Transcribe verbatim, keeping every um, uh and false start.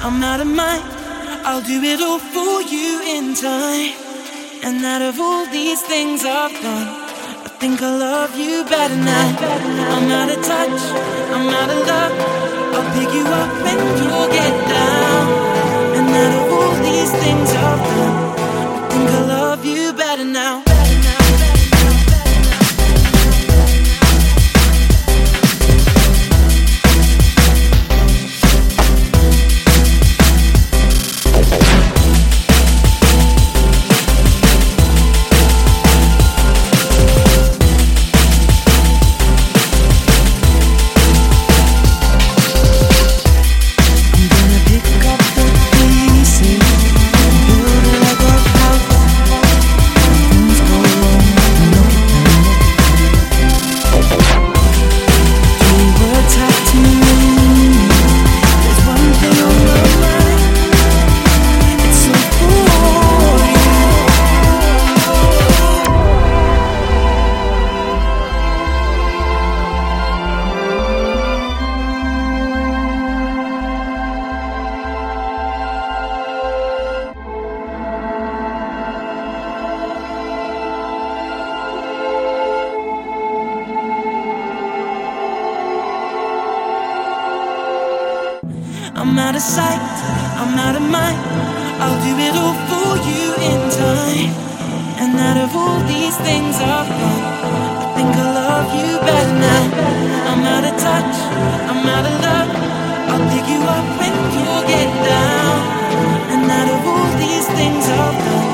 I'm out of mind. I'll do it all for you in time. And out of all these things I've done, I think I love you better now. I'm out of touch, I'm out of love. I'll pick you up when you get down. And out of all these things I've done, I think I love you better now. I'm out of sight, I'm out of mind. I'll do it all for you in time. And out of all these things I've done, I think I love you better now. I'm out of touch, I'm out of love. I'll pick you up when you get down. And out of all these things I've done,